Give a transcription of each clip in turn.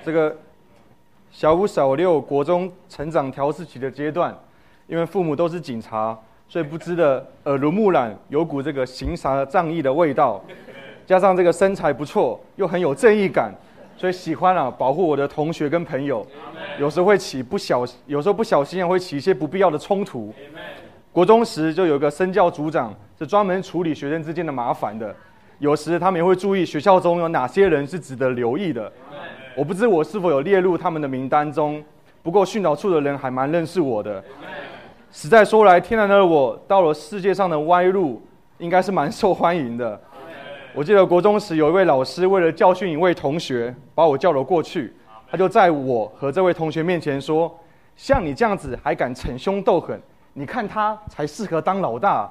这个小五、小六国中成长调试期的阶段，因为父母都是警察，所以不知的耳濡目染，有股这个刑罚仗义的味道，加上这个身材不错，又很有正义感，所以喜欢保护我的同学跟朋友，有时候不小心会起一些不必要的冲突。国中时就有个生教组长，是专门处理学生之间的麻烦的，有时他们也会注意学校中有哪些人是值得留意的。我不知我是否有列入他们的名单中，不过训导处的人还蛮认识我的。实在说来，天然的我到了世界上的歪路，应该是蛮受欢迎的。我记得国中时有一位老师为了教训一位同学，把我叫了过去，他就在我和这位同学面前说：“像你这样子还敢逞凶斗狠，你看他才适合当老大。”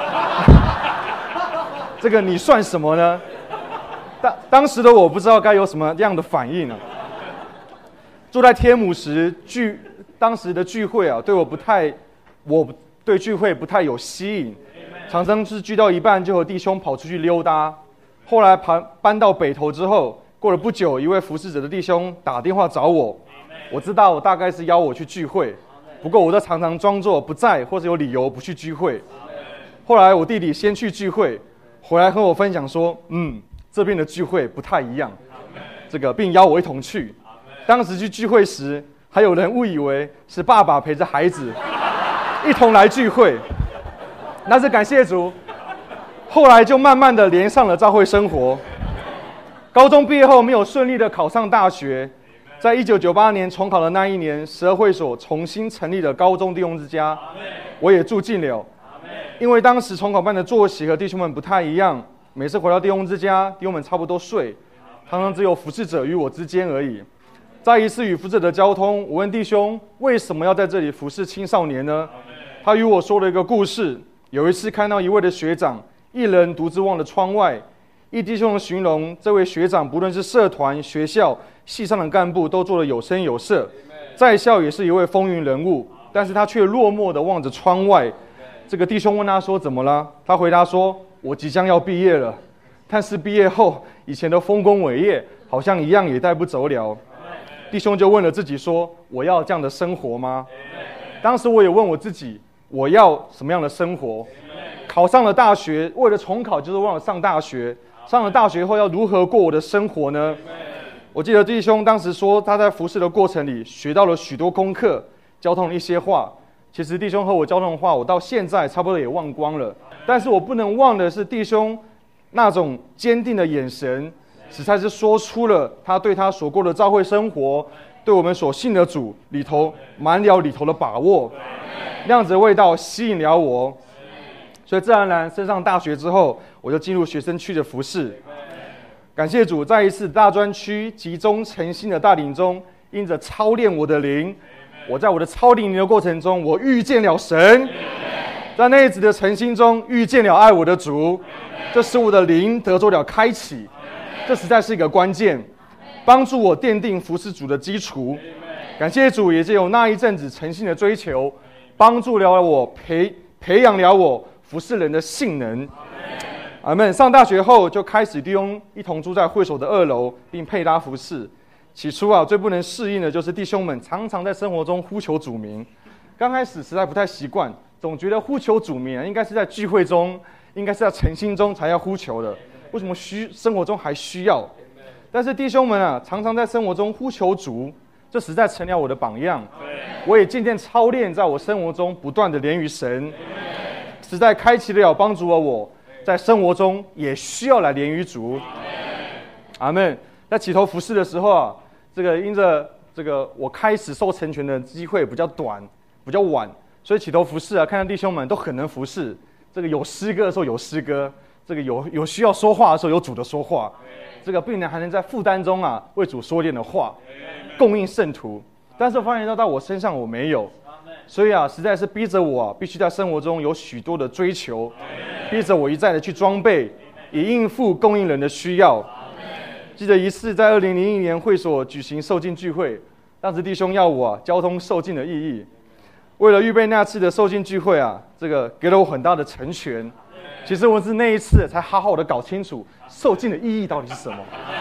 这个你算什么呢？当时的我不知道该有什么样的反应啊。住在天母时，当时的聚会我对聚会不太有吸引，常常是聚到一半就和弟兄跑出去溜达。后来搬到北投之后，过了不久，一位服侍者的弟兄打电话找我，我知道大概是邀我去聚会，不过我都常常装作不在或者有理由不去聚会。后来我弟弟先去聚会，回来和我分享说，这边的聚会不太一样，并邀我一同去。当时去聚会时，还有人误以为是爸爸陪着孩子一同来聚会，那是感谢主。后来就慢慢的连上了教会生活。高中毕业后没有顺利的考上大学，在1998年重考的那一年，12会所重新成立了高中弟兄之家，我也住进了。因为当时重考班的作息和弟兄们不太一样，每次回到弟兄之家，弟兄们差不多睡，常常只有服侍者与我之间而已。在一次与服侍者的交通，我问弟兄为什么要在这里服侍青少年呢？他与我说了一个故事。有一次看到一位的学长一人独自望着窗外，一弟兄的形容这位学长不论是社团、学校、系上的干部都做得有声有色，在校也是一位风云人物，但是他却落寞地望着窗外。这个弟兄问他说怎么了？他回答说，我即将要毕业了，但是毕业后以前的丰功伟业好像一样也带不走了。弟兄就问了自己说，我要这样的生活吗？当时我也问我自己，我要什么样的生活？考上了大学，为了重考就是为了上大学，上了大学后要如何过我的生活呢？我记得弟兄当时说，他在服侍的过程里学到了许多功课，交通了一些话。其实弟兄和我交通的话，我到现在差不多也忘光了，但是我不能忘的是弟兄那种坚定的眼神，实在是说出了他对他所过的教会生活，对我们所信的主满了里头的把握，那样子的味道吸引了我，所以自然而然升上大学之后，我就进入学生区的服事。感谢主，在一次大专区集中诚心的带领中，因着操练我的灵，我在我的操练灵的过程中，我遇见了神，在那一次的诚心中遇见了爱我的主，这使我的灵得着了开启，这实在是一个关键，帮助我奠定服侍主的基础。感谢主，也借由那一阵子诚心的追求，帮助了我培养了我服侍人的性能。阿们。上大学后就开始弟兄一同住在会所的2楼，并配搭服侍。起初最不能适应的就是弟兄们常常在生活中呼求主名。刚开始实在不太习惯，总觉得呼求主名应该是在聚会中，应该是在诚心中才要呼求的，为什么生活中还需要？但是弟兄们常常在生活中呼求主，这实在成了我的榜样。我也渐渐操练，在我生活中不断的连于神，实在开启了帮助了我在生活中也需要来连于主。阿们。在起头服侍的时候因着我开始受成全的机会比较短，比较晚，所以起头服侍看到弟兄们都很能服侍。有诗歌的时候有诗歌，有需要说话的时候有主的说话，并且还能在负担中为主说点的话，供应圣徒。但是发现到我身上我没有，所以实在是逼着我必须在生活中有许多的追求，逼着我一再的去装备，以应付供应人的需要。记得一次在2001年会所举行受浸聚会，当时弟兄要我交通受浸的意义。为了预备那次的受浸聚会给了我很大的成全。其实我是那一次才好好的搞清楚受浸的意义到底是什么。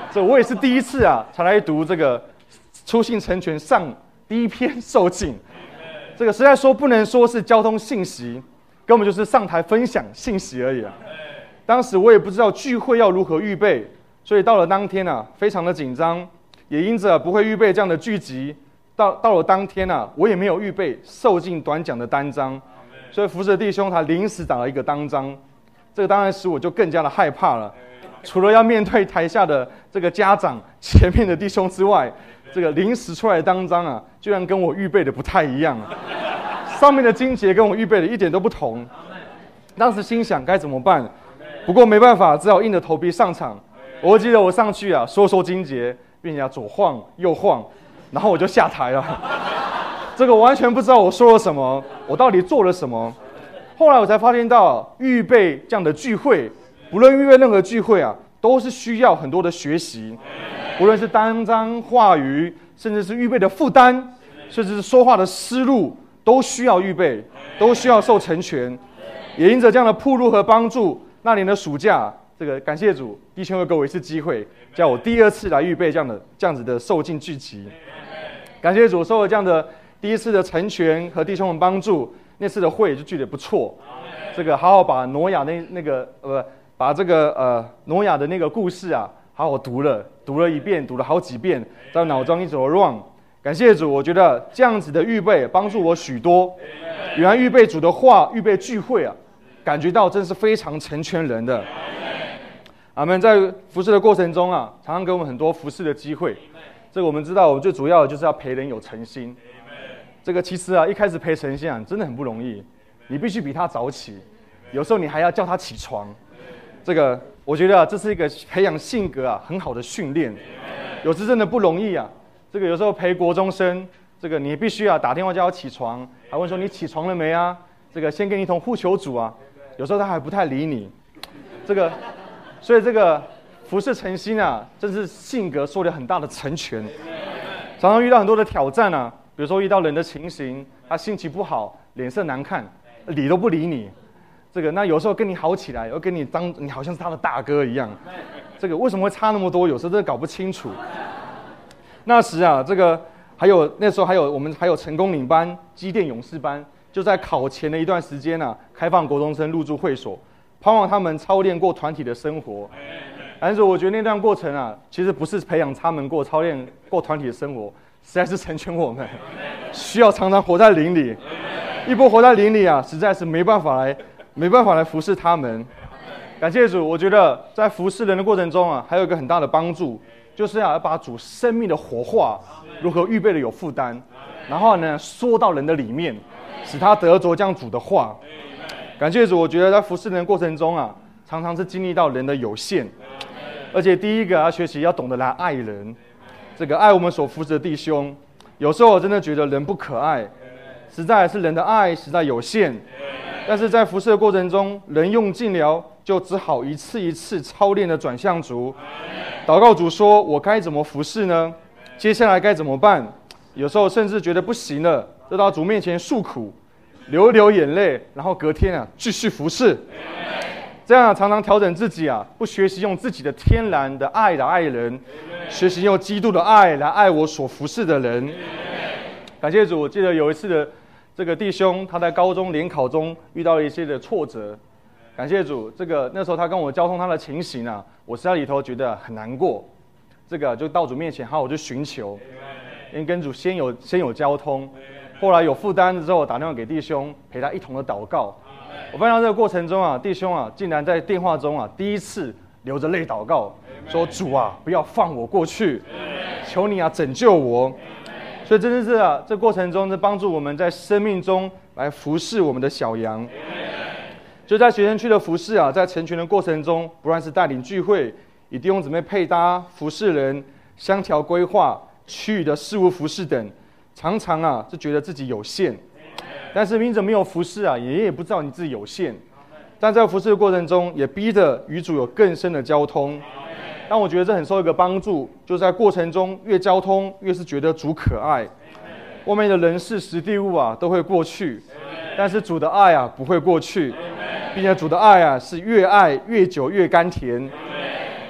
这我也是第一次啊，才来读这个初信成全上第一篇受浸。这个实在说不能说是交通信息，根本就是上台分享信息而已啊。当时我也不知道聚会要如何预备，所以到了当天啊，非常的紧张，也因着不会预备这样的聚集，到了当天啊，我也没有预备受浸短讲的单章，所以服侍的弟兄他临时打了一个单章，这个当然使我就更加的害怕了。除了要面对台下的这个家长、前面的弟兄之外，这个临时出来的单章啊，居然跟我预备的不太一样啊，上面的经节跟我预备的一点都不同。当时心想该怎么办？不过没办法，只好硬着头皮上场。我记得我上去啊，说经节，并且左晃右晃，然后我就下台了。这个完全不知道我说了什么，我到底做了什么。后来我才发现到，预备这样的聚会，不论预备任何聚会啊，都是需要很多的学习。无论是单章话语，甚至是预备的负担，甚至是说话的思路，都需要预备，都需要受成全。也因着这样的铺路和帮助，那年的暑假，这个感谢主，弟兄又给我一次机会，叫我第二次来预备这样子的受浸聚集。感谢主，受了这样的第一次的成全和弟兄们帮助，那次的会就聚得不错。这个好好把挪亚把这个挪亚的那个故事啊，好好读了一遍，读了好几遍，在脑中一直 run。感谢主，我觉得这样子的预备帮助我许多。原来预备主的话，预备聚会啊，感觉到真是非常成全人的。阿们。在服事的过程中啊，常常给我们很多服事的机会。这个我们知道，我们最主要的就是要陪人有诚心。这个其实啊，一开始陪诚心啊，真的很不容易。你必须比他早起，有时候你还要叫他起床。这个我觉得啊，这是一个培养性格啊很好的训练。有时真的不容易啊。这个有时候陪国中生，这个你必须啊打电话叫他起床，还问说你起床了没啊？这个先跟你一同呼求主啊。有时候他还不太理你。所以这个服事诚心啊，真是性格受了很大的成全。常常遇到很多的挑战啊，比如说遇到人的情形，他心情不好，脸色难看，理都不理你。这个那有时候跟你好起来，又跟你你好像是他的大哥一样。这个为什么会差那么多？有时候真的搞不清楚。那时啊，这个那时候我们还有成功领班、机电勇士班，就在考前的一段时间啊，开放国中生入住会所，盼望他们操练过团体的生活。但是我觉得那段过程啊，其实不是培养他们操练过团体的生活，实在是成全我们，需要常常活在灵里。一波活在灵里啊，实在是没办法来服侍他们。感谢主，我觉得在服侍人的过程中啊，还有一个很大的帮助。就是要把主生命的活化如何预备的有负担，然后呢说到人的里面，使他得着这样主的话。感谢主，我觉得在服侍人的过程中啊，常常是经历到人的有限，而且第一个要学习要懂得来爱人，这个爱我们所服侍的弟兄。有时候我真的觉得人不可爱，实在是人的爱实在有限，但是在服侍的过程中，人用尽了，就只好一次一次操练的转向主。祷告主说：“我该怎么服侍呢？接下来该怎么办？”有时候甚至觉得不行了，就到主面前诉苦，流一流眼泪，然后隔天啊继续服侍。这样常常调整自己啊，不学习用自己的天然的爱来爱人，学习用基督的爱来爱我所服侍的人。感谢主，我记得有一次的这个弟兄，他在高中联考中遇到了一些的挫折。感谢主，那时候他跟我交通他的情形啊，我实在里头觉得很难过。这个就到主面前，好，我就寻求，因为跟主先有交通，后来有负担之后打电话给弟兄，陪他一同的祷告。我发现这个过程中啊，弟兄啊，竟然在电话中啊，第一次流着泪祷告，说主啊，不要放我过去，求你啊拯救我。所以真的是啊，这过程中是帮助我们在生命中来服侍我们的小羊。就在学生区的服侍啊，在成全的过程中，不论是带领聚会、与弟兄姊妹配搭、服侍人、相调规划、区域的事务服侍等，常常啊就觉得自己有限，但是因着没有服侍啊，也不知道你自己有限。但在服侍的过程中，也逼着与主有更深的交通。但我觉得这很受一个帮助，就是在过程中越交通，越是觉得主可爱。外面的人事实地物啊都会过去，但是主的爱啊不会过去。并且主的爱啊，是越爱越久越甘甜，甚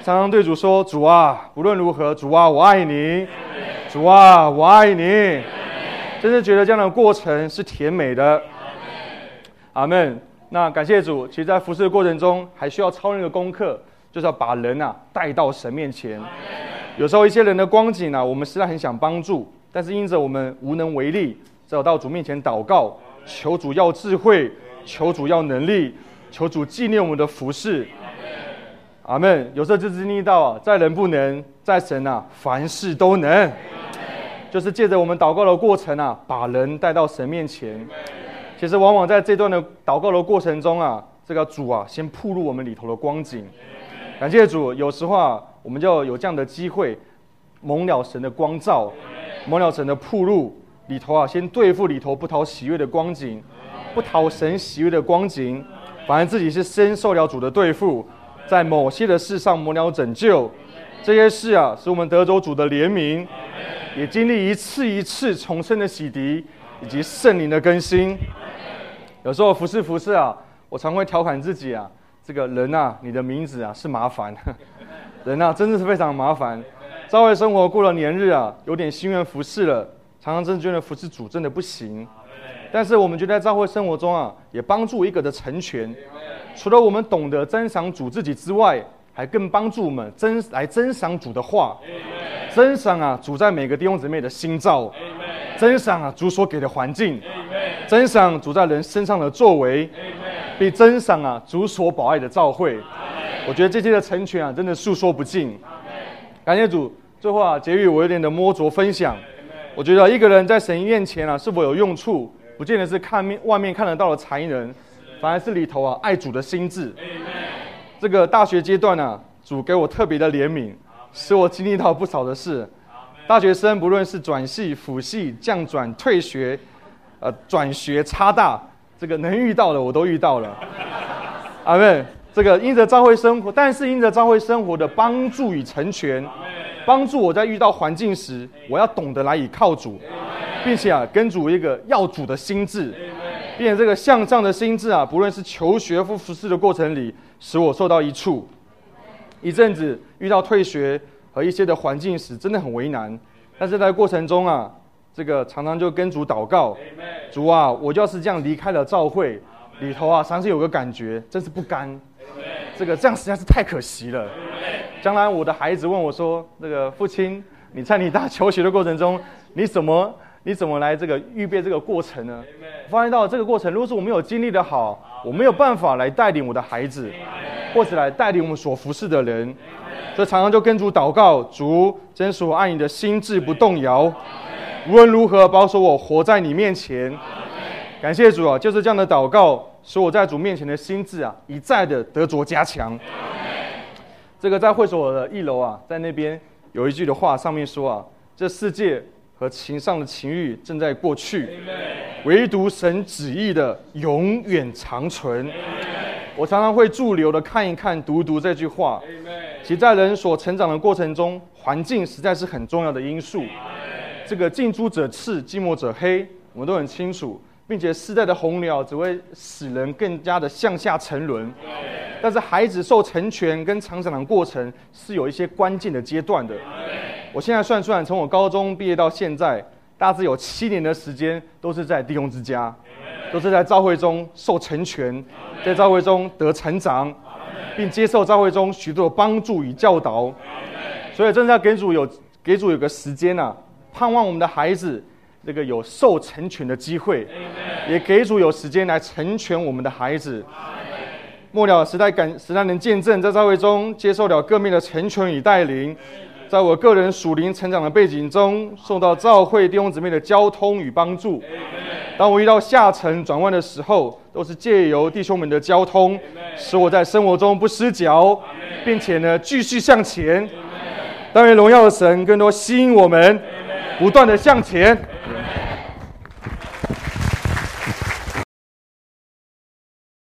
常常对主说：主啊，无论如何，主啊，我爱你，主啊，我爱你。真是觉得这样的过程是甜美的。阿们。那感谢主，其实在服事的过程中，还需要操练的功课，就是要把人带到神面前。有时候一些人的光景我们实在很想帮助，但是因着我们无能为力，只好到主面前祷告，求主要智慧，求主要能力，求主纪念我们的服事。阿们。有时候就经历到在人不能，在神凡事都能。就是借着我们祷告的过程把人带到神面前。其实往往在这段的祷告的过程中这个主先暴露我们里头的光景。感谢主，有时候我们就有这样的机会，蒙了神的光照，蒙了神的暴露，里头先对付里头不讨喜悦的光景，不讨神喜悦的光景，反而自己是深受了主的对付，在某些的事上蒙了拯救。这些事使我们得着主的怜悯，也经历一次一次重生的洗涤，以及圣灵的更新。有时候服事我常会调侃自己这个人你的名字是麻烦，人真的是非常麻烦。教会生活过了年日有点心愿服事了，常常真的觉得服事主真的不行。但是我们觉得在教会生活中也帮助一个的成全。除了我们懂得珍赏主自己之外，还更帮助我们来珍赏主的话，珍赏主在每个弟兄姊妹的心照，珍赏主所给的环境，珍赏主在人身上的作为，并珍赏主所保爱的召会。我觉得这些的成全真的诉说不尽。感谢主。最后结语我有点的摸着分享。我觉得一个人在神面前是否有用处，不见得是外面看得到的才能，反而是里头爱主的心志。这个大学阶段主给我特别的怜悯，使我经历到不少的事。大学生不论是转系、辅系、降转、退学、转学、插大，这个能遇到的我都遇到了。阿们。这个因着教会生活，但是因着教会生活的帮助与成全，帮助我在遇到环境时，我要懂得来倚靠主，并且跟主一个要主的心志，并且这个向上的心志不论是求学或服事的过程里，使我受到益处。一阵子遇到退学和一些的环境时，真的很为难，但是在过程中这个常常就跟主祷告，主我要是这样离开了教会里头常常有个感觉，真是不甘。这样实在是太可惜了。将来我的孩子问我说：“这个父亲，你在你大求学的过程中，你怎么来这个预备这个过程呢？”我发现到这个过程，如果是我没有经历的好，我没有办法来带领我的孩子，或者来带领我们所服侍的人。所以常常就跟主祷告：主，真是我爱你的心志不动摇，无论如何保守我活在你面前。感谢主就是这样的祷告，使我在主面前的心志一再的得着加强。这个在会所的1楼在那边有一句的话，上面说这世界和情上的情欲正在过去，唯独神旨意的永远长存。我常常会驻留的看一看、读这句话。其实在人所成长的过程中，环境实在是很重要的因素。这个近朱者赤，近墨者黑，我们都很清楚。并且世代的洪流只会使人更加的向下沉沦。但是孩子受成全跟成长的过程是有一些关键的阶段的。我现在算从我高中毕业到现在，大致有7年的时间都是在弟兄之家，都是在教会中受成全，在教会中得成长，并接受教会中许多的帮助与教导。所以真的要给主有个时间盼望我们的孩子这个有受成全的机会，也给主有时间来成全我们的孩子。末了时代能见证，在教会中接受了各面的成全与带领，在我个人属灵成长的背景中，受到教会弟兄姊妹的交通与帮助。当我遇到下沉转弯的时候，都是借由弟兄们的交通，使我在生活中不失脚，并且继续向前。但愿荣耀的神更多吸引我们，不断的向前。